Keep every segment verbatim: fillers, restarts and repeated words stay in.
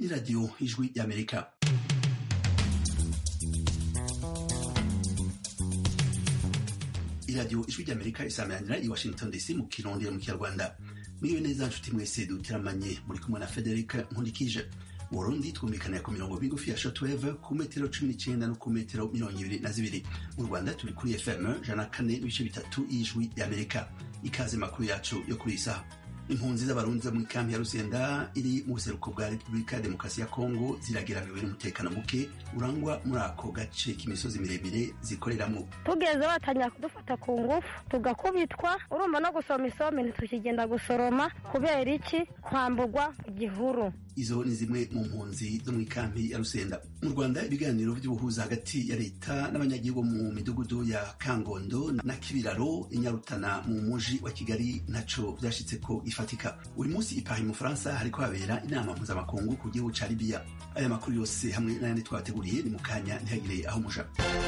ni radio Ijwi y'Amerika. iradiyo Ijwi y'Amerika isameranira i Washington D C mu Kirundi mu Kinyarwanda. Mwiwe neza nshuti mwese dutiramanye, muri kumwe na Frederic Nkundikije. Mu Burundi twumvikana ku mirongo migufi ya shortwave ku metero cumi n'icenda no ku metero mirongo ibiri na zibiri. Mu Rwanda turi kuri F M jana kane n'ibice bitatu Ijwi y'Amerika. Ikaze makuru yacu yo kuri isaha. Impunzi z'abarundi mu kampi ya Rusenda iri mu buseruko bwa Repubulika ya Demokarasi ya Kongo zirageramiwe n'umutekano muke urangwa muri ako gace k'imisozi miremire zikoreramwo. Tugeze batanya kudufata ku ngufu tugakubitwa, urumva no gusoma isome ntitukigenda gusoroma kubera iki kwambugwa igihuru. Izo ni zimwe mu mpunzi zo mu kampi ya Rusenda. Mu Rwanda ibiganiro by'ubuhuza hagati ya leta n'abanyagihugu mu midugudu ya Kangondo na Kibiraro inyarutana mu muji wa Kigali naco byashitse ko ifatika. Uyu munsi i Paris mu Faransa hariko habera inama mpuzamakungu ku gihugu ca Libya. Aya makuru yose hamwe n'ayandi twateguriye ni mu kanya ntihagire aho muja.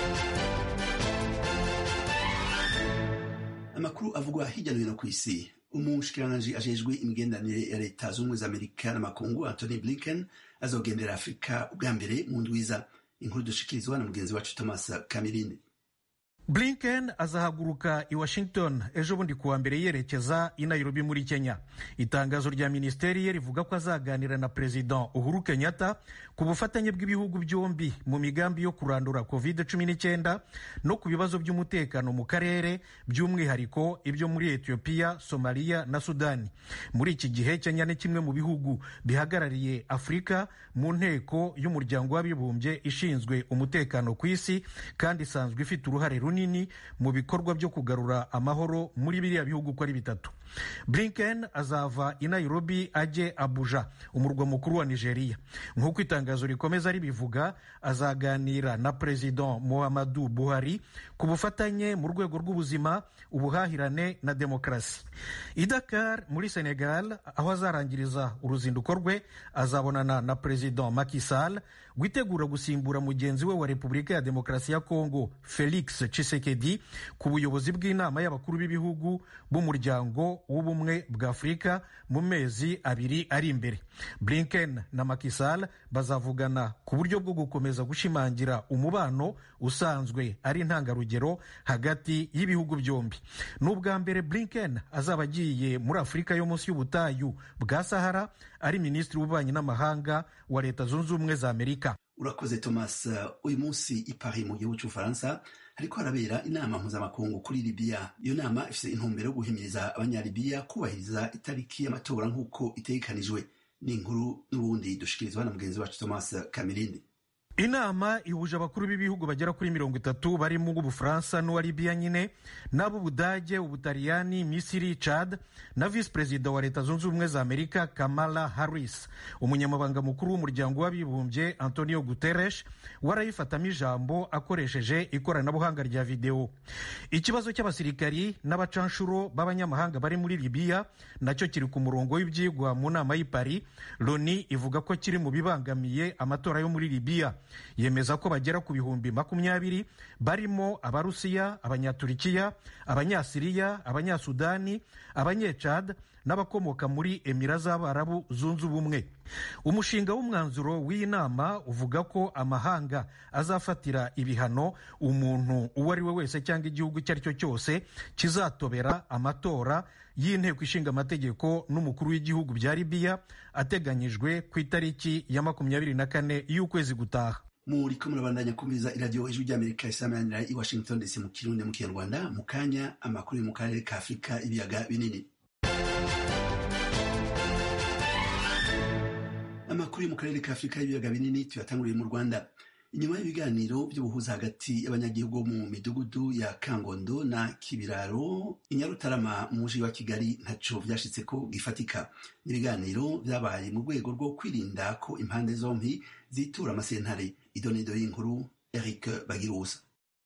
Amakuru avugwa hirya no hino kw'isi. Umushikiranganji ajejwe imigenderanire ya leta z'ubumwe za Amerika n'amakungu Anthony Blinken azogendera Afrika ubwa mbere mu ndwiza. Inkuru dushikirizwa na mugenzi wacu Thomas Kamirindi. Blinken azahaguruka i Washington ejo bundi kuwa mbere yerekeza i Nairobi muri Kenya. Itangazo rya ministeri ye rivuga ko azaganira na President Uhuru Kenyatta ku bufatanye bw'ibihugu byombi mu migambi yo kurandura covid cumi n'icyenda no ku bibazo by'umutekano mu karere, by'umwihariko ibyo muri Ethiopia, Somalia na Sudani. Muri iki gihe Kenya ni kimwe mu bihugu bihagarariye Afrika mu nteko y'umuryango w'abibumbye ishinzwe umutekano ku isi kandi isanzwe ifite uruhare nini mu bikorwa byo kugarura amahoro muri biriya bihugu ko ari bitatu. Blinken azava i Nairobi aje Abuja, umurwa mukuru wa Nigeria. Nk'uko itangazo rikomeza ribivuga, azaganira na President Muhammadu Buhari ku bufatanye mu rwego rw'ubuzima, ubuhahirane na demokarasi. I Dakar muri Senegal, aho azarangiriza uruzinduko rwe, azabonana na President Macky Sall witegura gusimbura mugenzi we wa Repubulika ya Demokarasi ya Kongo Felix Tshisekedi ku buyobozi bw'inama y'abakuru b'ibihugu b'umuryango w'ubumwe bwa Afurika mu mezi abiri ari imbere. Blinken na Macky Sall bazavugana ku buryo bwo gukomeza gushimangira umubano usanzwe ari intangarugero hagati y'ibihugu byombi. N'ubwa mbere Blinken azaba agiye muri Afurika yo munsi y'ubutayu bwa Sahara ari minisitiri w'ububanyi n'amahanga wa Leta Zunze Ubumwe za Amerika. Urakoze Thomas. Uyu munsi i Paris mu gihugu cy'Ufaransa hariko harabera inama mpuzamakungu kuri Libya. Iyo nama ifite intumbero yo guhimiriza abanyalibiya kubahiriza itariki y'amatora nk'uko itegekanijwe. Ni inkuru n'ubundi dushikirizwa na mugenzi wacu Thomas Kamirindi. Inama ihuje abakuru b'ibihugu bagera kuri mirongo itatu barimo Ubufaransa n'uwa Libya nyine, n'abo Budage, Ubutaliyani, Misiri, Chad na Vice President wa Leta Zunze Ubumwe za Amerika Kamala Harris. Umunyamabanga mukuru w'umuryango w'abibumbye Antonio Guterres warayifatamo ijambo akoresheje ikoranabuhanga rya video. Ikibazo cy'abasirikari n'abacanshuro b'abanyamahanga bari muri Libya nacyo kiri ku murongo w'ibyigwa mu nama y'i Paris. Loni ivuga ko kiri mu bibangamiye amatora yo muri Libya. Yemeza ko bagera ku bihumbi makumyabiri barimo Abarusiya, Abanyaturikiya, Abanyasiriya, Abanyasudani, Abanyecad n'abakomoka muri Emira z'Abarabu Zunze Ubumwe. Umushinga w'umwanzuro w'iyi nama uvuga ko amahanga azafatira ibihano umuntu uwo ari we wese cyangwa igihugu icyo ari cyo cyose kizatobera amatora y'inteko ishinga amategeko n'umukuru w'igihugu bya Libya ateganyijwe ku itariki ya makumyabiri na kane y'ukwezi gutaha. Muri ko murabandanya kumviriza iradiyo Ijwi y'Amerika isameranira i Washington D C mu Kirundi mu Kinyarwanda. Mu kanya amakuru mu karere ka Afrika ibiyaga binini. Amakuru mu karere ka Afrika ibiyaga binini tuyatanguriye mu Rwanda. Inyuma y'ibiganiro by'ubuhuza hagati y'abanyagihugu mu midugudu ya Kangondo na Kibiraro inyarutarama mu muji wa Kigali ntaco vyashitse ko gifatika. Ibiganiro byabaye mu rwego rwo kwirinda ko impande zompi zitura amasentare. Idonido y'inkuru Eric Bagirusa.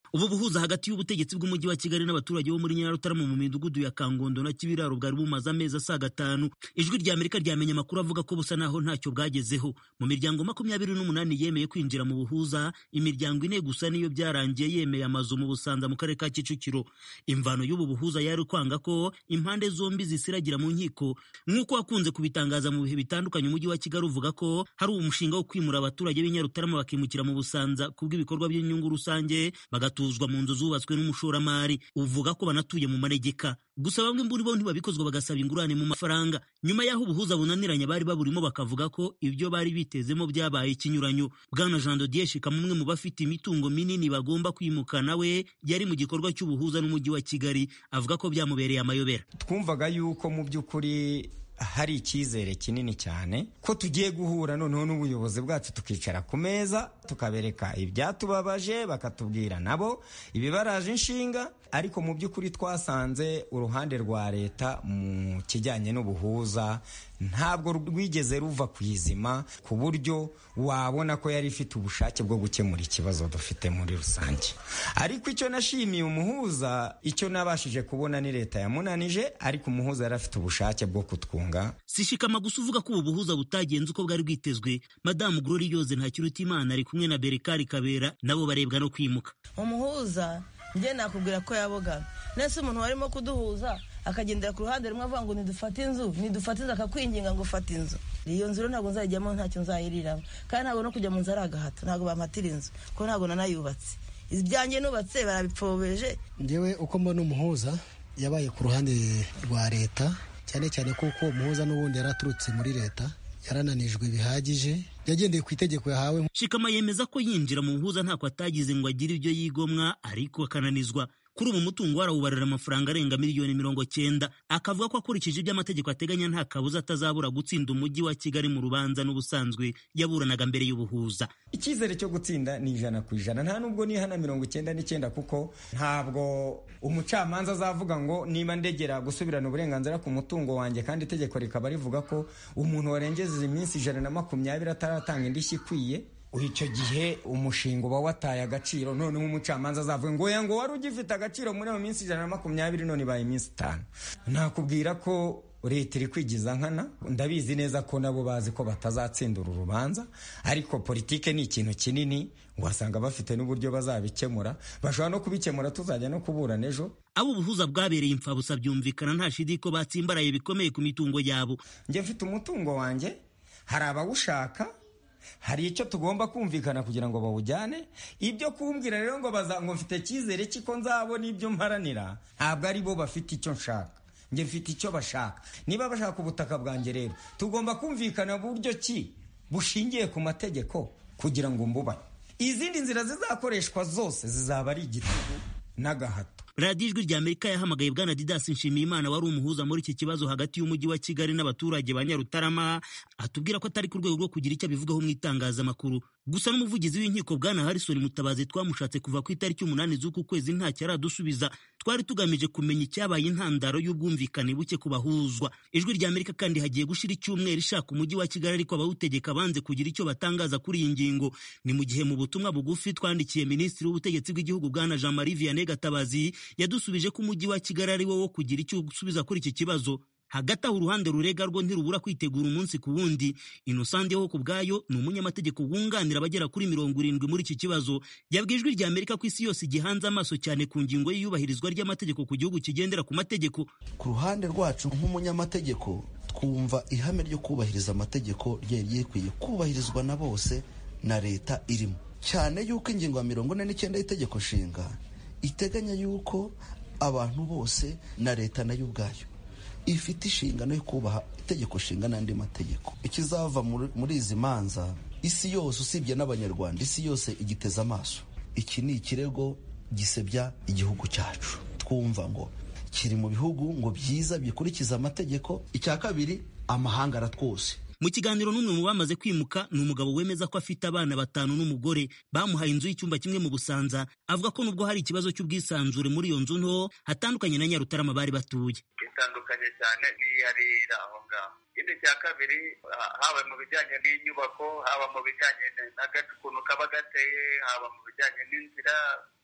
ubu buhuza hagati y'ubutegetsi bw'umujyi wa Kigali n'abaturage bo muri Nyarutarama mu midugudu ya Kangondo na Kibiraro bwari bumaze amezi asaga atanu. Ijwi rya Amerika ryamenye amakuru avuga ko busa naho ntacyo bwagezeho. Mu miryango makumyabiri n'umunani yemeye kwinjira mu buhuza, imiryango ine gusa niyo byarangiye yemeye amazu mu Busanza mu karere ka Kicukiro. Imvano y'ubu buhuza yari kwanga ko impande zombi zisiragira mu nkiko, nk'uko wakunze kubitangaza mu bihe bitandukanye. Umujyi wa Kigali uvuga ko hari umushinga wo kwimura abaturage b'i Nyarutarama bakimukira mu Busanza kubw'ibikorwa by'inyungu rusange, bagatuzwa mu nzu zubatswe n'umushoramari uvuga ko banatuye mu manegeka. Gusa bamwe muri bo ntibabikozwa bagasaba ingurane mu mafaranga. Nyuma y'aho ubuhuza bunaniranye bari baburimo bakavuga ko ibyo bari bitezemo byabaye ikinyuranyo. Bwana Jean Dodier Shika, umwe mu bafite imitungo minini bagomba kwimuka, nawe yari mu gikorwa cy'ubuhuza n'umujyi wa Kigali, avuga ko byamubereye amayobera. Twumvaga yuko mu by'ukuri hari icyizere kinini cyane ko tugiye guhura noneho n'ubuyobozi bwacu tukicara ku meza tukabereka ibyatubabaje, bakatubwira nabo ibibaraje inshinga, ariko mu by'ukuri twasanze uruhande rwa leta mu kijyanye n'ubuhuza ntabwo rwigeze ruva ku izima ku buryo wabona ko yari ifite ubushake bwo gukemura ikibazo dufite muri rusange. Ariko icyo nashimiye umuhuza, icyo nabashije kubona ni leta yamunanije, ariko umuhuza yari afite ubushake bwo kutwunga. Sishikama gusa uvuga ko ubu buhuza butagenze uko bwari bwitezwe. Madamu Gloriose Ntakirutimana ari kumwe na Berekari Kabera, nabo barebwa no kwimuka. Umuhuza njye nakubwira ko yaboga nese umuntu warimo kuduhuza akagendera ku ruhande rumwe avuga ngo nidufate inzu nidufate inzu akakwinginga ngo ufate inzu. Iyo nzu rero ntabwo nzajyamo, ntacyo nzayiriramo, kandi ntabwo no kujya mu nzu ari agahato, ntabwo bampatira inzu kuko ntabwo nanayubatse. Ibyanjye nubatse barabipfobeje. Njyewe uko mbona umuhuza yabaye ku ruhande rwa leta, cyane cyane kuko umuhuza n'ubundi yaraturutse muri leta, yarananijwe bihagije, yagendeye ku itegeko yahawe. Shikama yemeza ko yinjira mu buhuza ntako atagize ngo agire ibyo yigomwa, ariko akananizwa. Kuri ubu mutungo warawubarira amafaranga arenga miliyoni mirongo cyenda. Akavuga ko akurikije ibyo amategeko ateganya nta kabuza atazabura gutsinda umujyi wa Kigali mu rubanza n'ubusanzwe yaburanaga mbere y'ubuhuza. Icyizere cyo gutsinda ni ijana ku ijana, nta nubwo ni hana mirongo icyenda n'icyenda, kuko ntabwo umucamanza azavuga ngo niba ndegera gusubirana uburenganzira ku mutungo wanjye kandi itegeko rikaba rivuga ko umuntu warengeje iminsi ijana na makumyabiri ataratanga indishyi ikwiye, icyo gihe umushinga uba wataye agaciro. Noneho umucamanza azavuga ngo ya ngo wari ugifite agaciro muri iyo minsi ijana na makumyabiri none ibaye iminsi itanu. Nakubwira ko leta iri kwigiza nkana. Ndabizi neza ko nabo bazi ko batazatsindura urubanza, ariko politike ni ikintu kinini, wasanga bafite n'uburyo bazabikemura. Bashobora no kubikemura tuzajya no kuburana ejo. Abo ubuhuza bwabereye impfabusa byumvikana nta shidi ko batsimbaraye bikomeye ku mitungo yabo. Njye mfite umutungo wanjye, hari abawushaka, hari icyo tugomba kumvikana kugira ngo bawujyane. Ibyo kumbwira rero ngo baza ngo mfite cyizere kiko nzabona ibyo mparanira, ntabwo ari bo bafite icyo nshaka, njye mfite icyo bashaka. Niba bashaka ubutaka bwanjye rero tugomba kumvikana buryo ki bushingiye ku mategeko kugira ngo mbubahe. Izindi nzira zizakoreshwa zose zizaba ari igitugu n'agahato. Radio Ijwi rya Amerika yahamagaye Bwana Didas Nshimiyimana wari umuhuza muri iki kibazo hagati y'umujyi wa Kigali n'abaturage ba Nyarutarama, atubwira ko atari ku rwego rwo kugira icyo abivugaho mu itangazamakuru. Gusa n'umuvugizi w'inkiko Bwana Harrison Mutabazi twamushatse kuva ku itariki umunani z'uku kwezi ntacyo aradusubiza. Twari tugamije kumenya icyabaye intandaro y'ubwumvikane buke ku bahuzwa. Ijwi rya Amerika kandi hagiye gushira icyumweru ishaka umujyi wa Kigali, ariko abawutegeka banze kugira icyo batangaza kuri iyi ngingo. Ni mu gihe mu butumwa bugufi twandikiye Minisitiri w'Ubutegetsi bw'Igihugu Bwana Jean Marie Vianney Gatabazi yadusubije ko umujyi wa Kigali ari wo wo kugira icyo gusubiza kuri iki kibazo. Hagati aho uruhande rurega rwo ntirubura kwitegura umunsi ku wundi. Innocent ho ku bwayo ni umunyamategeko wunganira abagera kuri mirongo irindwi muri iki kibazo. Yabwiye Ijwi rya Amerika ko isi yose igihanze amaso cyane ku ngingo y'iyubahirizwa ry'amategeko ku gihugu kigendera ku mategeko. Ku ruhande rwacu nk'umunyamategeko twumva ihame ryo kubahiriza amategeko ryari rikwiye kubahirizwa na bose na leta irimo, cyane yuko ingingo ya mirongo ine n'icyenda y'itegeko nshinga iteganya yuko abantu bose na leta nayo ubwayo ifite inshingano yo kubaha itegeko nshinga n'andi mategeko. Ikizava muri izi manza isi yose usibye n'abanyarwanda, isi yose igiteza amaso. Iki ni ikirego gisebya igihugu cyacu, twumva ngo kiri mu bihugu ngo byiza bikurikiza amategeko. Icya kabiri, amahanga aratwose. Mu kiganiro n'umwe mu bamaze kwimuka ni umugabo wemeza ko afite abana batanu n'umugore, bamuhaye inzu y'icyumba kimwe mu Busanza. Avuga ko nubwo hari ikibazo cy'ubwisanzure muri iyo nzu nto, hatandukanye na Nyarutarama bari batuye. Itandukanye cyane n'iyarira aho ngaho. Ikindi cya kabiri, haba mu bijyanye n'inyubako, haba mu bijyanye n'agace ukuntu kaba gateye, haba mu bijyanye n'inzira,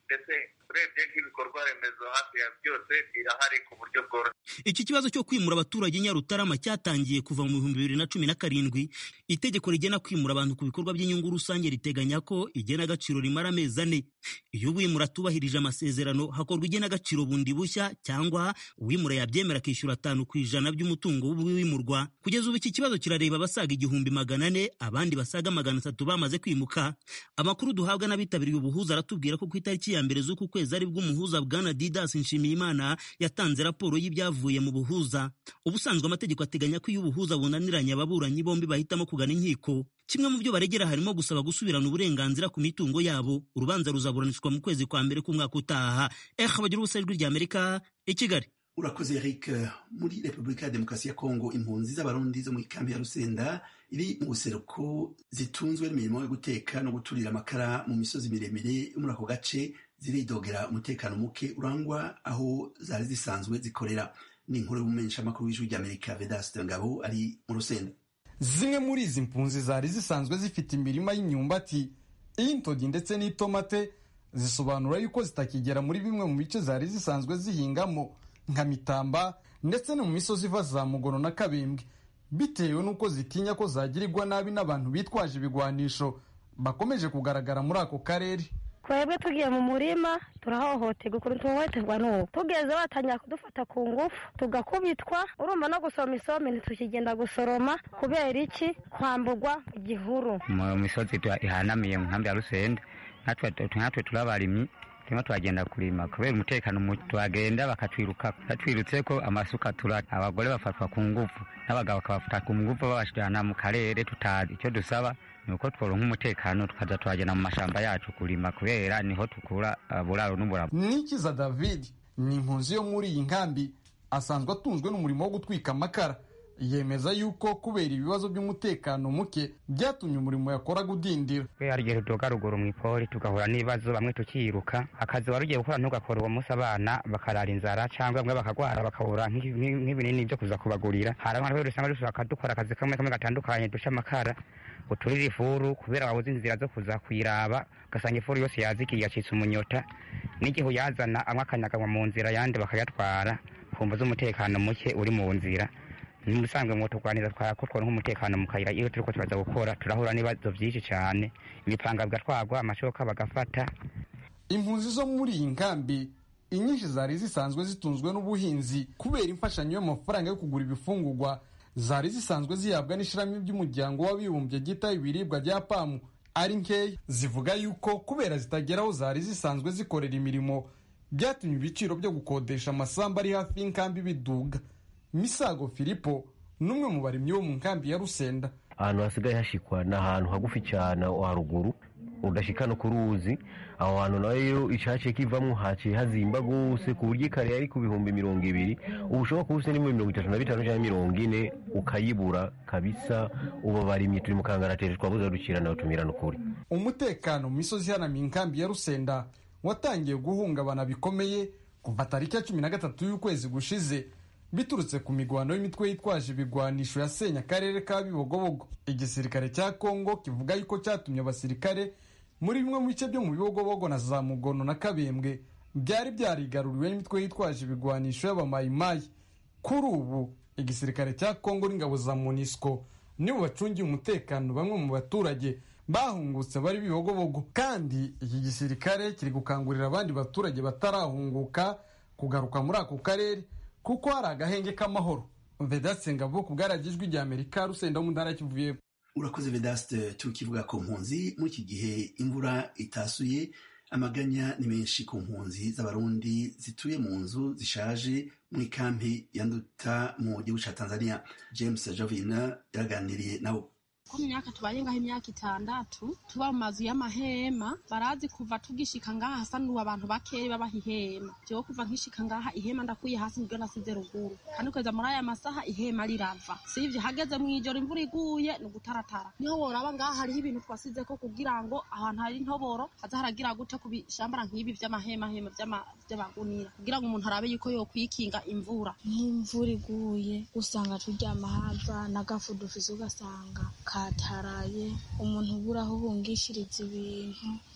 ndetse urebye nk'ibikorwa remezo hafi ya byose birahari ku buryo bworoshye. Iki kibazo cyo kwimura abaturage Nyarutarama cyatangiye kuva mu bihumbi bibiri na cumi na karindwi. Itegeko rigena kwimura abantu ku bikorwa by'inyungu rusange riteganya ko igenagaciro rimara amezi ane. Iyo uwimura atubahirije amasezerano hakorwa igenagaciro bundi bushya, cyangwa uwimura yabyemera akishyura atanu ku ijana by'umutungo w'uwimurwa. Kugeza ubu iki kibazo kirareba abasaga igihumbi magana ane, abandi basaga magana atatu bamaze kwimuka. Amakuru duhabwa n'abitabiriye ubuhuza aratubwira ko ku itariki ya mbere z'uku kwezi ari bwo umuhuza Bwana Didas Nshimiyimana yatanze raporo y'ibyavuye mu buhuza. Ubusanzwe amategeko ateganya ko iyo ubuhuza bunaniranye ababuranyi bombi bahitamo kugana inkiko. Kimwe mu byo baregera harimo gusaba gusubirana uburenganzira ku mitungo yabo. Urubanza ruzaburanishwa mu kwezi kwa mbere k'umwaka utaha. Eh bagira ubusa ijwi rya Amerika i Kigali. Urakoze Eric. Muri Repubulika ya Demokarasi ya Kongo, impunzi z'abarundi zo mu ikambi ya Rusenda iri mu buseruko zitunzwe n'imirimo yo guteka no guturira amakara mu misozi miremire yo muri ako gace ziridogera umutekano muke urangwa aho zari zisanzwe zikorera. Ni inkuru y'umumenyeshamakuru w'ijwi rya Amerika Vedaste Ngabo ari mu Rusenda. Zimwe muri izi mpunzi zari zisanzwe zifite imirima y'imyumbati, iy'intogi ndetse n'itomate, zisobanura yuko zitakigera muri bimwe mu bice zari zisanzwe zihingamo nka Mitamba ndetse no mu misozi iva za Mugono na Kabembwe, bitewe n'uko zitinya ko zagirirwa nabi n'abantu bitwaje ibigwanisho bakomeje kugaragara muri ako karere. Twebwe tugiye mu murima turahohoterwa, ukuntu tuhohoterwa n'ubu tugeze batangira kudufata ku ngufu tugakubitwa, urumva no gusoma isombe ntitukigenda gusoroma kubera iki? Kwambugwa mu gihuru mu misozi ihanamiye mu nkambi ya Rusenda. Natwe natwe turabarimyi turimo turagenda kurima kubera umutekano, tuhagenda bakatwiruka, batwirutse ko amasuka turata, abagore bafatwa ku ngufu n'abagabo bakabafata ku ngufu babashirana mu karere tutazi. Icyo dusaba nuko tworonka umutekano tukaza tuhagenda mu mashamba yacu kurima kubera niho tukura buraro n'uburabo. Nikiza David ni impunzi yo muri iyi nkambi, asanzwe atunzwe n'umurimo wo gutwika amakara. Yemeza yuko kubera ibibazo by'umutekano muke byatumye umurimo yakora gudindira. We arigihe tudoga ruguru mu ipori tugahura n'ibibazo, bamwe tukiruka akazi warugiye gukora ntugakora uwo munsi, abana bakarara inzara cyangwa bamwe bakagwara bakabura nk'ibinini byo kuza kubagurira. Hari abantu rero usanga dushaka dukora akazi kamwe kamwe gatandukanye, duca amakara, uturira ifuru kubera wabuze inzira zo kuza kuyiraba, gasanga ifuru yose yazikiye yacitse umunyota, n'igihe yazana amwe akanyaganywa mu nzira yandi bakayatwara, kumva z'umutekano muke uri mu nzira. Musanzwe ngo turwanira twakotwa nk'umutekano mu kayira, iyo turiko turaza gukora turahura n'ibibazo byinshi cyane, imipanga bigatwagwa, amashoka bagafata. Impunzi zo muri iyi nkambi inyinshi zari zisanzwe zitunzwe n'ubuhinzi kubera imfashanyo y'amafaranga yo kugura ibifungurwa zari zisanzwe zihabwa n'ishirahamwe by'umuryango w'abibumbye gita ibiribwa bya pamu ari nkeya. Zivuga yuko kubera zitageraho zari zisanzwe zikorera imirimo byatumye ibiciro byo gukodesha amasambu ari hafi y'inkambi biduga. Misago Filipo numwe mu barimyi bo mu nkambi ya Rusenda. Ahantu hasigaye hashikwa n'ahantu hagufi cyane haruguru udashika no kuruzi, aho hantu nayo icace kivamwo haciye hazimba gose ku buryo kare ari ku bihumbi mirongo ibiri ubushoboka kubuse ni mirongo itatu na bitanu cyangwa mirongo ine ukayibura kabisa. Ubu barimye turi mu kangarateri twabuze dukira nayo tumirana ukuri. Umutekano mu misozi hana mu nkambi ya Rusenda watangiye guhungabana bikomeye kuva tariki ya cumi na gatatu y'ukwezi gushize, biturutse ku migwano y'imitwe yitwaje ibigwanisho yasenya akarere ka Bibogobogo. Igisirikare cya Kongo kivuga yuko cyatumye abasirikare muri bimwe mu bice byo mu Bibogobogo na za Mugono na Kabembwe byari byarigaruriwe n'imitwe yitwaje ibigwanisho y'abamayimayi. Kuri ubu igisirikare cya Kongo n'ingabo za MONUSCO nibo bacungiye umutekano bamwe mu baturage bahungutse bari Bibogobogo, kandi iki gisirikare kiri gukangurira abandi baturage batarahunguka kugaruka muri ako karere kuko hari agahenge k'amahoro. Vedaste Ngabo ku bwaragijwi rya Amerika Rusenda mu ntara kivuye. Urakoze Vedaste. Tukivuga ku mpunzi muri iki gihe imvura itasuye, amaganya ni menshi ku mpunzi z'abarundi zituye mu nzu zishaje mu ikampi ya Nduta mu gihugu ca Tanzania. James Jovina yaraganiriye nabo. Ku myaka tubaye ngaho imyaka itandatu tuba mu mazu y'amahema, barazi kuva tugishika ngaha hasa n'ubu abantu bakeye babaha ihema. Jewe kuva nkishika ngaha ihema ndakuye hasi nibyo nasize ruguru, kandi kweza muri aya masaha ihema rirava. Sivyo hageze mu ijoro imvura iguye ni gutaratara, niho woraba ngaha hariho ibintu twasize ko kugira ngo ahantu hari intoboro haza haragira gute kubishambara nk'ibi vy'amahema hema vy'abagunira, kugira ngo umuntu arabe yuko yokwikinga imvura. Nk'imvura iguye usanga turyama hava n'agafu dufise ugasanga kataraye, umuntu ubura aho uhungishiriza ibintu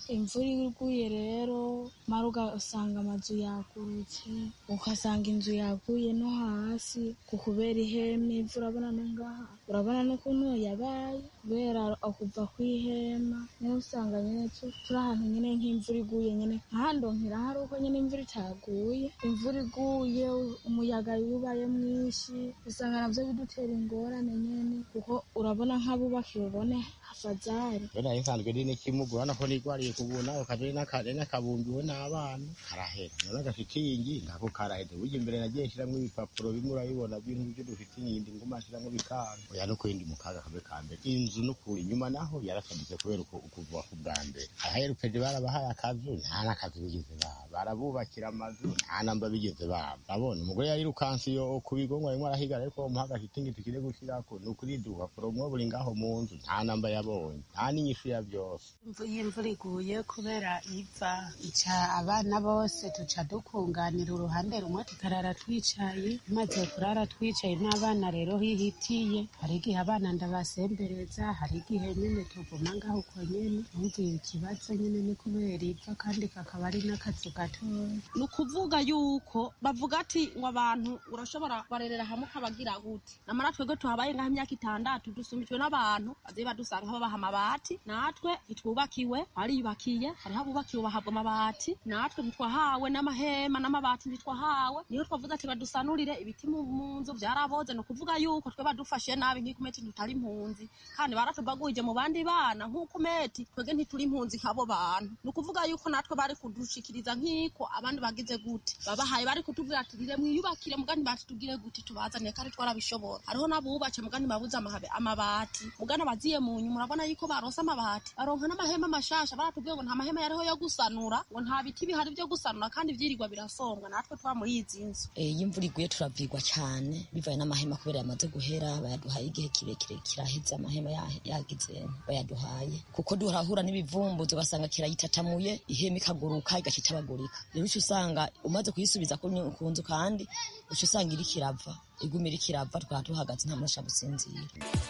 imvura iguye rero mara ugasanga amazu yagurutse ugasanga inzu yaguye no hasi kukubera ihema ivu urabona no ngaha urabona n'ukuntu yabaye kubera akuva kw'ihema niyo usanga nyene turi ahantu nyene nk'imvura iguye nyene nkahandonkera hari uko nyene imvura itaguye imvura iguye umuyaga yubaye mwinshi usanga navyo bidutera ingorane nyene kuko urabona nk'abubakiwe ubone hafazari bena isanzwe ndi n'ikimugu urabona ko nigwariye kubuna ukajeri n'akabumbiwe n'abana karahera none agashitingi ndako karahera burya imbere nagiye nshiramwo ibipapuro bimwe urabibona bintu byo dufite inyindi nguma nshiramwo bikanga oya no kwindi mu kaga kabe ka mbere inzu n'ukuri inyuma naho yarasabitse kubera ukuva ku bwa mbere aherukeje barabahaye akazu nta n'akazu bigeze baba barabubakira amazu nta namba bigeze baba urabona umugore yarirukansi yo kubigongwa rimwe arahigara ariko umuha agashitingi tukire gushirako nukuri dupapuro mwo buri ngaho mu nzu nta namba yabonye nta n'inyishu ya byose imvura iguye kubera iva ica abana bose tuca dukunganira uruhande rumwe tukarara twicaye maze kurara twicaye n'abana rero hihitiye hari igihe abana ndabasembereza hari igihe nyine tuguma ngaho uko nyene ntugira ikibazo nyine ni kubera iva kandi kakaba ari n'akazu gatoya ni ukuvuga yuko bavuga ati ngo abantu urashobora barerera hamwe ukabagira gute namara twebwe tuhabaye ngaho imyaka itandatu dusumbijwe n'abantu baziye badusanga babaha amabati natwe ntitwubakiwe bariyubakiye hariho abubakiwe bahabwa amabati natwe ntitwahawe n'amahema n'amabati ntitwahawe niyo twavuze ati badusanurire ibiti mu nzu byaraboze ni ukuvuga yuko twe badufashe nabi nk'ikumeti tutari impunzi kandi baratubagurije mu bandi bana nk'ukumeti twebwe ntituri impunzi nk'abo bantu ni ukuvuga yuko natwe bari kudushikiriza nk'iko abandi bagize gute babahaye bari kutubwira ati rire mwiyubakire mugani batutugire gute tubazane kandi twarabishobora hariho n'abubatse mugani babuze amabati mugani baziye mu nyuma urabona yuko baronse amabati baronka n'amahema mashasha baratubwiye ngo nta mahema yariho yo gusanura ngo nta biti bihari byo gusanura kandi vyirirwa birasonga natwe twa muri izi nzu iyo imvura iguye turavigwa cyane bivaye n'amahema kubera yamaze guhera bayaduhaye igihe kirekire kiraheze amahema yagize bayaduhaye kuko duhahura n'ibivumbuzo ugasanga kirayitatamuye ihema ikaguruka igacitabagurika rero uca usanga umaze kuyisubiza ku nzu kandi uca usanga iri kirava igumira ikirava twaba tuhagaze nta muntu ashaka gusinzira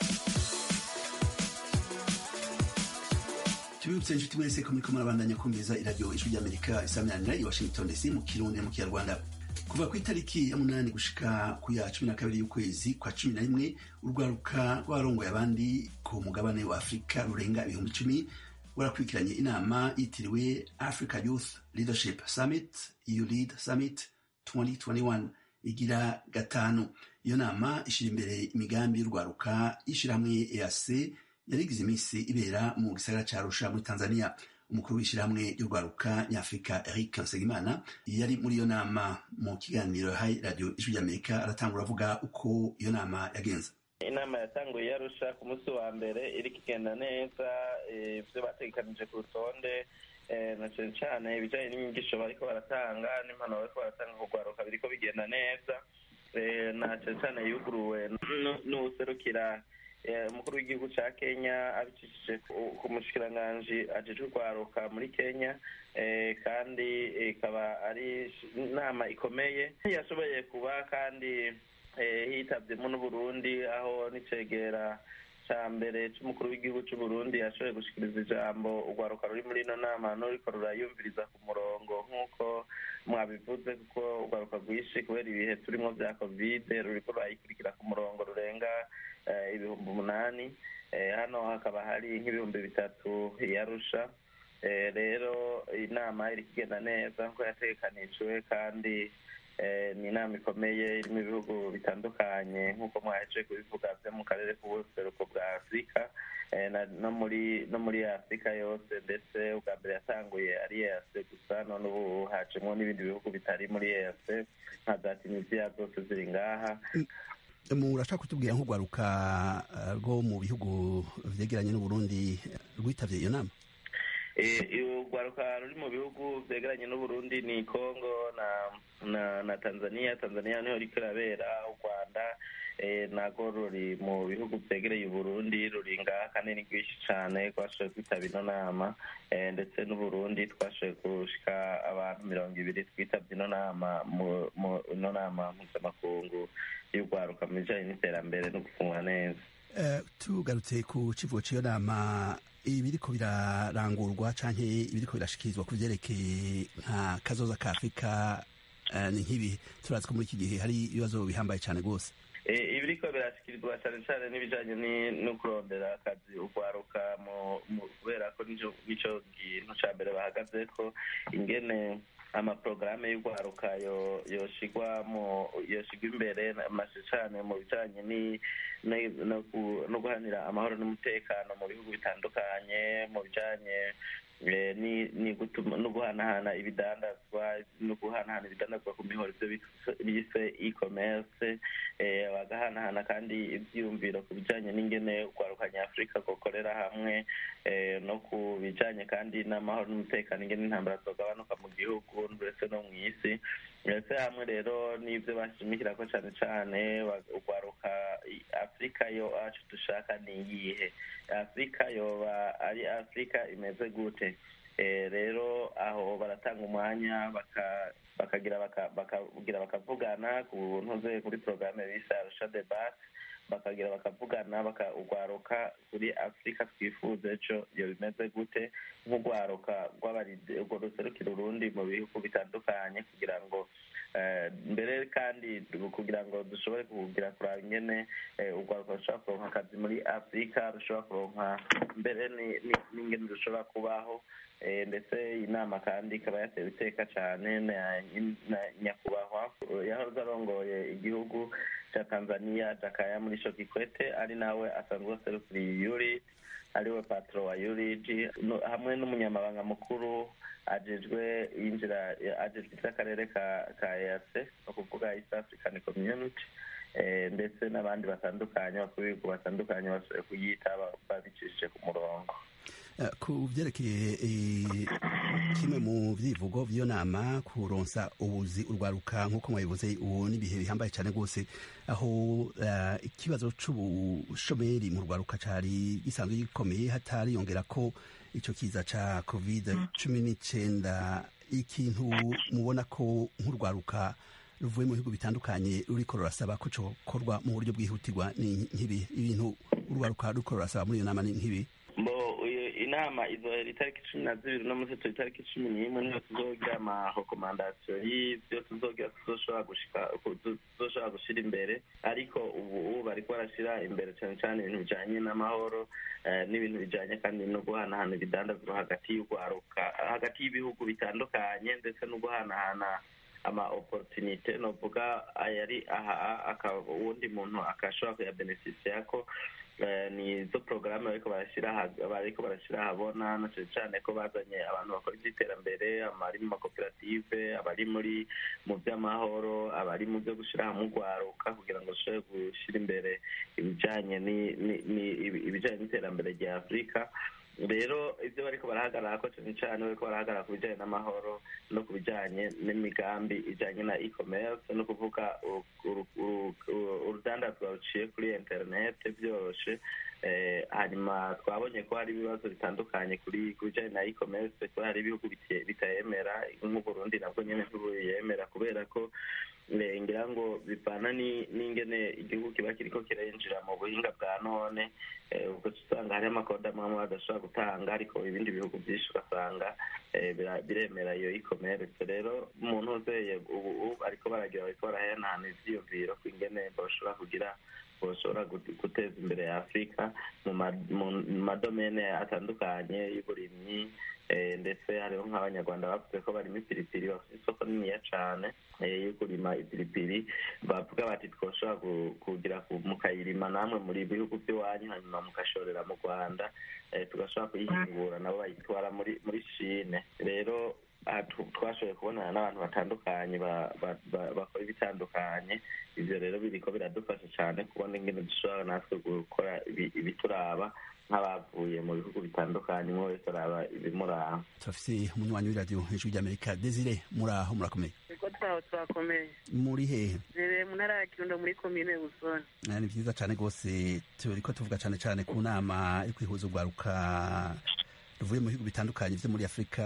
tubibutse inshuti mwese ko muriko murabandanya kumviriza iradiyo ijwi ry'amerika isaminanira i washington dc mu kirundi mu kinyarwanda kuva ku itariki ya munani gushika ku ya cumi na kabiri y'ukwezi kwa cumi na rimwe urwaruka rw'abarongoye abandi ku mugabane wa afurika rurenga ibihumbi icumi warakurikiranye inama yitiriwe Africa Youth Leadership Summit U Lead Summit twenty twenty-one igira gatanu. Iyo nama ishira imbere imigambi y'urwaruka y'ishirahamwe E A C yarigize imisi ibera mu gisagara ca Arusha muri Tanzania. Umukuru w'ishirahamwe y'urwaruka nyafrika Eric Nsengimana yari muri iyo nama. Mu kiganiro hai radio ijwi ry'Amerika aratangura avuga uko iyo nama yagenze. Inama yatanguye yarusha ku munsi wa mbere iri kigenda neza ibyo bategekanije ku rutonde na cyane cyane ibijyanye n'inyigisho bariko baratanga n'impanuro bariko baratanga ku rwaruka biriko bigenda neza na cyane cyane yuguruwe n'userukira umukuru w'igihugu ca Kenya abicishije ku mushikiranganji ajejwe urwaruka muri Kenya kandi ikaba ari inama ikomeye yashoboye kuba kandi hitavyemo n'Uburundi aho n'icegera ca mbere c'umukuru w'igihugu c'Uburundi yashoboye gushikiriza ijambo urwaruka ruri muri ino nama n'uriko rurayumviriza ku murongo nk'uko mwabivuze kuko urwaruka rwinshi kubera ibihe turimwo vya covid ruriko rurayikurikira ku murongo rurenga ibihumbi umunani hano hakaba hari nk'ibihumbi bitatu yarusha rero inama iri kigenda neza nkuko yategekanijwe kandi ni inama ikomeye irimo ibihugu bitandukanye nk'uko mwahejeje kubivuga byo mu karere k'ubuseruko bwa afurika no muri no muri afurika yose ndetse ubwa mbere yatanguye ari E A C gusa none ubu hacemo n'ibindi bihugu bitari muri E A C nka za Tunisia zose ziri ngaha. Murashaka kutubwira nk'urwaruka rwo mu bihugu vyegeranye n'Uburundi rwitavye iyo nama? urwaruka ruri mu bihugu vyegeranye n'Uburundi ni Congo na na na Tanzania. Tanzania niho riko rabera. U Rwanda nago ruri mu bihugu vyegereye Uburundi ruri ngaha kandi ni rwinshi cane twashoboye kwitaba ino nama ndetse n'Uburundi twashoboye gushika abantu mirongo ibiri twitavye ino nama mu ino nama mpuzamakungu y'urwaruka mu bijanye n'iterambere no gufungwa neza. tugarutse ku kivugo cy'iyo nama ibiriko birarangurwa canke ibiriko birashikirizwa ku vyerekeye nka kazoza ka Afrika ni nk'ibi turazi ko muri iki gihe hari ibibazo bihambaye cyane rwose. Ibiriko birashikirizwa cyane cyane n'ibijanye no kurondera akazi ugwaruka kubera ko nico kintu ca mbere bahagazeko, ingene amaporogaramu y'urwaruka yoshigwa yoshigwa imbere cyane mu bijanye no guhanira amahoro n'umutekano mu bihugu bitandukanye, mu bijanye no guhanahana ibidandazwa no guhanahana ibidandazwa ku mihoro, ibyo bise e-commerce, bagahanahana kandi ibyiyumviro ku bijyanye n'ingene urwaruka nyafurika gukorera hamwe, no ku bijyanye kandi n'amahoro n'umutekano, ingene intambara zogabanuka mu gihugu ndetse no mu isi. ndetse hamwe rero n'ibyo bashimikira ko cyane cyane urwaruka Afurika yo acu dushaka ni iyihe, Afurika yoba ari Afurika imeze gute? Rero aho baratanga umwanya bakagira bakagira bakavugana ku ntuze kuri porogaramu bise Arusha Debate, bakagira bakavugana bakagwaruka kuri Afurika twifuza ejo iyo bimeze gute, nk'ugwaruka urwo ruserukira urundi mu bihugu bitandukanye, kugira ngo mbere kandi kugira ngo dushobore kugira kuraba ingene urwaruka rushobora kuronka akazi muri Afurika, rushobora kuronka mbere n'ingene rushobora kubaho. Ndetse inama kandi ikaba yatewe iteka cyane na nyakubahwa yahoze arongoye igihugu cya Tanzania Jakaya Mrisho Kikwete, ari nawe asanzwe aserukira Yuri, ariwe patro wa Yuriji, hamwe n'umunyamabanga mukuru ajejwe injira ajejwe akarere ka ka E A C, no kuvuga East African Community, ndetse n'abandi batandukanye bakuru b'ibihugu batandukanye bashoboye kuyita babicishije ku murongo. Ku byerekeye kimwe mu byivugo by'iyo nama, kuronsa ubuzi urwaruka nk'uko mwabivuze, ubu n'ibihe bihambaye cyane rwose, aho ikibazo c'ubushomeri mu rwaruka cari gisanzwe gikomeye, hatariyongera ko ico kiza ca covid cumi n'icenda. Ikintu mubona ko nk'urwaruka ruvuye mu bihugu bitandukanye ruriko rurasaba ko cokorwa mu buryo bwihutirwa ni nk'ibi, ibintu urwaruka ruriko rurasaba muri iyo nama ni nk'ibi? Inama izohera itariki cumi na zibiri no munsi tu itariki cumi n'imwe niho tuzogira amarekomandasiyo y'ibyo tuzogira tuzoshobora gushika tuzoshobora gushira imbere, ariko ubu bariko barashira imbere cyane cyane ibintu bijanye n'amahoro n'ibintu bijanye kandi no guhanahana ibidandazwa hagati y'urwaruka hagati y'ibihugu bitandukanye, ndetse no guhanahana ama opportunity novuga ayari aha uwundi muntu akashobora kuyabeneficia ko ni zo porogaramu bariko barashira bariko barashira habona, na cyane ko bazanye abantu bakora iby'iterambere, abari mu makoperative, abari muri mu by'amahoro, abari mu byo gushira hamwe urwaruka kugira ngo dushobore gushira imbere ibijanye ibijanye n'iterambere rya Afurika. Rero ibyo bariko barahagarara ko cyane cyane bariko barahagarara ku bijyanye n'amahoro no ku bijyanye n'imigambi ijyanye na e-commerce, no kuvuga urudandazwa ruciye kuri interinete byoroshe. Hanyuma twabonye ko hari ibibazo bitandukanye kuri ku bijyanye na e-commerce, ko hari ibihugu bitayemera nk'Uburundi nabwo nyine ntibuyemera, kubera ko ngira ngo bivana n'ingene igihugu kiba kiriko kirinjira mu buhinga bwa none, ubwo usanga hari amakode amwe badashobora gutanga, ariko ibindi bihugu byinshi ugasanga biremera iyo e-commerce. Rero umuntu uzeye ubu ariko baragira bariko barahanahana ivyiyumviro ku ingene bashobora kugira bashobora guteza imbere ya Afurika mu madomene atandukanye y'uburimyi, ndetse hariho nk'abanyarwanda bavuze ko barimo ipiripiri, bafite isoko niniya cyane yo kurima ipiripiri, bavuga bati twoshobora kugira mukayirima namwe muri bihugu by'iwanyu, hanyuma mukashorera mu Rwanda, tugashobora kuyihingura nabo bayitwara muri muri Chine. Rero twashoboye kubonana n'abantu batandukanye bakora ibitandukanye. Ivyo rero biriko biradufasha cyane kubona ingene dushobora natwe gukora ibituraba nk'abavuye mu bihugu bitandukanye, umwe wese araba ibimuraba. Turafise umunywanyi w'iradiyo ijwi ry'Amerika, Desire, muraho murakomeye? Ego twaho twakomeye. Muri hehe? Rere mu ntara ya Kirundo muri komine Busoni. Ni vyiza cane rwose, turiko tuvuga cane cane ku nama yo kwihuza urwaruka ruvuye mu bihugu bitandukanye vyo muri Afurika.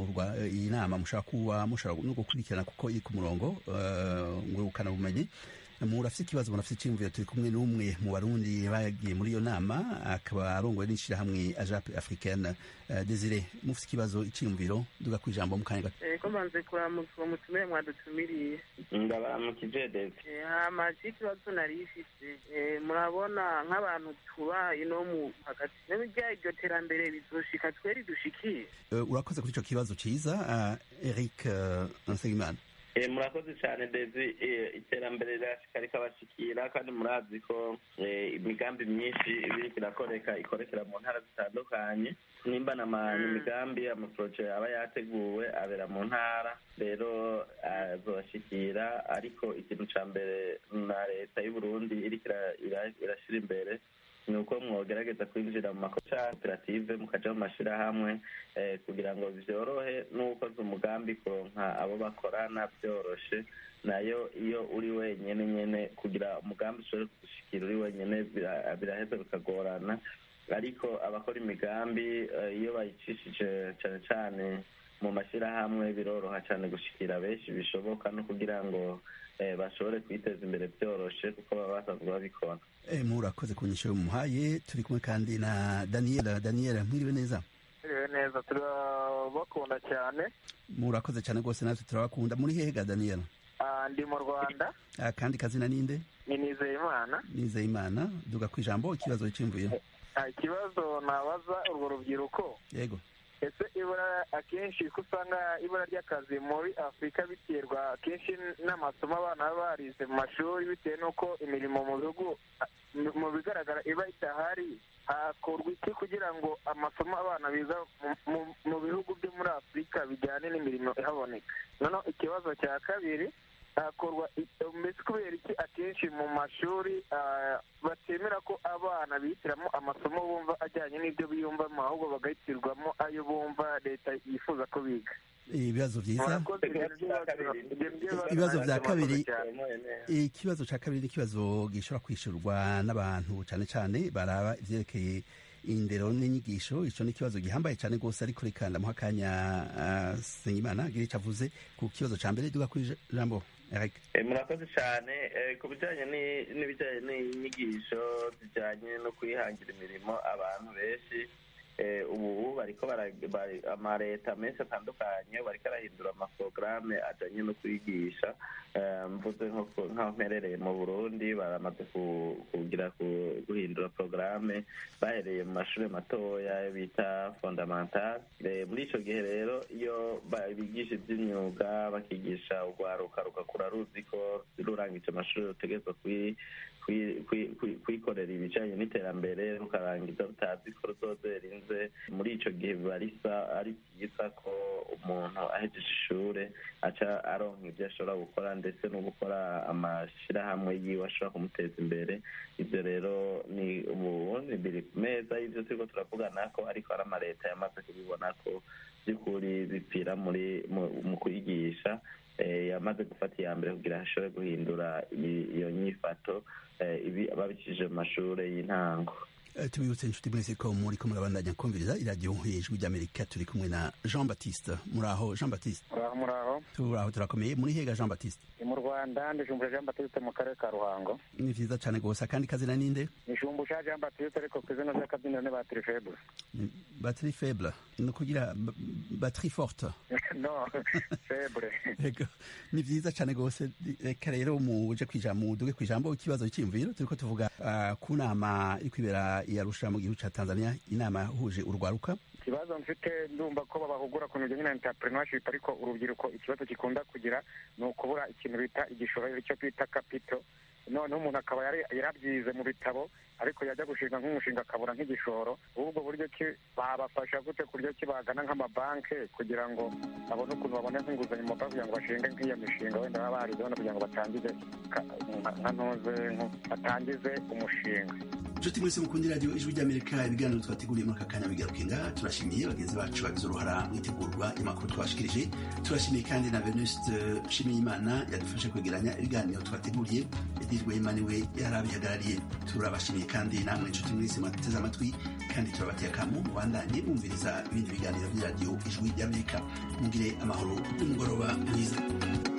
Iyi nama mushaka kuba mushaka no gukurikirana kuko iri ku murongo ngurukana bumenyi. murafite ikibazo murafite iciyumviro turi kumwe n'umwe mu barundi bagiye muri iyo nama akaba arongoye n'ishirahamwe ajape africaine. uh, Desire mufite ikibazo iciyumviro duga ku ijambo mu kanya gato. ko mbanze kuramutsa mutumire mwadutumiriye ndabaramukije Desire. hama ikibazo nari ifite murabona nk'abantu tuba ino mu hagati n'ibijya iryo terambere bizoshika tweri dushikiye. Urakoze kuri ico kibazo ciza Eric Nsengimana. Murakoze cyane Dezi. Iterambere rirashika rikabashikira kandi murazi ko imigambi myinshi ibiri kirakoreka ikorekera mu ntara zitandukanye nimba n'imigambi amaproje aba yateguwe abera mu ntara rero azobashikira ariko ikintu ca mbere na leta y'u Burundi iriko irashira imbere ni uko mwogerageza kwinjira mu makoperative mukaja mu mashirahamwe kugira ngo vyorohe n'ukoze umugambi kuronka abo bakorana vyoroshe. Nayo iyo uri wenyene nyene kugira umugambi ushobore kugushikira uri wenyene biraheza bikagorana, ariko abakora imigambi iyo bayicishije cane cane mu mashirahamwe biroroha cane gushikira benshi bishoboka no kugira ngo bashobore kwiteza imbere vyoroshe kuko baba basanzwe babikora. Murakoze ku nyisho muhaye. Turi kumwe kandi na Daniela. Daniela mwiriwe neza? Mwiriwe neza, turabakunda cyane. Murakoze cyane rwose natwe turabakunda. Muri hehe ga Daniela? Ndi mu Rwanda. Kandi kazina ninde? Ni Nizeyimana. Nizeyimana, duga ku ijambo ikibazo cyimvuye. Ikibazo nabaza urwo rubyiruko. Yego. Ese ibura akenshi ko usanga ibura ry'akazi muri Afurika biterwa akenshi n'amasomo abana baba barize mu mashuri bitewe n'uko imirimo mu bihugu mu bigaragara iba itahari. Hakorwa iki kugira ngo amasomo abana biga mu bihugu byo muri Afurika bijyane n'imirimo ihaboneka? Noneho ikibazo cya kabiri, hakorwa mbese kubera iki akenshi mu mashuri batemera ko abana bihitiramo amasomo bumva ajyanye n'ibyo biyumvamo ahubwo bagahitirwamo ayo bumva leta yifuza ko biga? Ibibazo byiza. Ibibazo bya kabiri, ikibazo cya kabiri ni ikibazo gishobora kwishurwa n'abantu cyane cyane baraba ivyerekeye indero n'inyigisho. Ico ni ikibazo gihambaye cyane rwose, ariko reka ndamuha akanya Sengimana gira ico avuze ku kibazo ca mbere. Duga ku ijambo Eric. Murakoze cyane. Ku bijyanye n'ibijyanye n'inyigisho zijyanye no kwihangira imirimo, abantu benshi ubu bariko amaleta menshi atandukanye bariko arahindura amaporogaramu ajanye no kwigisha. Mvuze nk'aho mperereye mu Burundi baramaze kugira guhindura porogaramu bahereye mu mashuri matoya bita fondamental. Muri ico gihe rero iyo bigisha ivy'imyuga bakigisha urwaruka rugakura ruzi ko rurangije amashuri rutegerezwa kwikorera ibijanye n'iterambere rukarangiza rutazi ko ruzozerinze. Muri ico gihe biba ari byiza ko umuntu ahejeje ishure aca aronka ivyo ashobora gukora ndetse no gukora amashirahamwe yiwe ashobora kumuteza imbere. Ivyo rero ni ubundi biri ku meza y'ivyo turiko turavuganako, ariko hari amaleta yamaze kubibona ko vy'ukuri bipfira muri mu kwigisha. Yamaze gufata iya mbere kugira ashobore guhindura iyo nyifato babicishije mu mashure y'intango. Tubibutse inshuti mwese ko muri ko murabandanya kumviriza iradiyo y'ijwi ry'Amerika. Turi kumwe na Jean Baptiste. Muraho Jean Baptiste? Muraho. Turaho turakomeye. Muri hega Jean Baptiste? Mu Rwanda. Ndijumbura Jean Baptiste mu karere ka Ruhango. Ni vyiza cyane gose. Kandi kazina ninde? Ndijumbura Jean Baptiste ariko kwizina rya kabyiniro ne batterie faible. Batterie faible no kugira batterie forte. No, faible. Ni vyiza cyane gose. Reka rero muje kwijambo duge kwijambo ikibazo cy'imviro turiko tuvuga ku nama ikwibera yarusha mu gihugu ca Tanzania, inama huje urwaruka. Ikibazo mfite ndumva ko babahugura ku bijyanye na entrepreneurship, ariko urubyiruko ikibazo gikunda kugira ni ukubura ikintu bita igishoro cyo bita capital. Noneho umuntu akaba yarabyize mu bitabo ariko yajya gushinga nk'umushinga akabura nk'igishoro. Ubwo buryo ki babafasha gute kuryo kibagana nk'amabanke kugira ngo babone ukuntu babone nk'inguzanyo mu banki kugira ngo bashinge nk'iyo mishinga wenda baba barizeho kugira ngo batangize nka ntuze batangize umushinga. Nshuti mwese mukunda iradiyo ijwi ry'Amerika, ibiganiro twateguriye muri aka kanya bigarukinga. Turashimiye bagenzi bacu bagize uruhara mu itegurwa y'amakuru twashikirije. Turashimiye kandi na Venuste Nshimiyimana yadufashe kwegeranya ibiganiro twateguriye. Edirwe Imani we yarabihagarariye. Turabashimiye kandi namwe nshuti mwese mwateze amatwi, kandi turabateye akamu mubandanye bumviriza ibindi biganiro by'iradiyo ijwi ry'Amerika. Mugire amahoro n'umugoroba mwiza.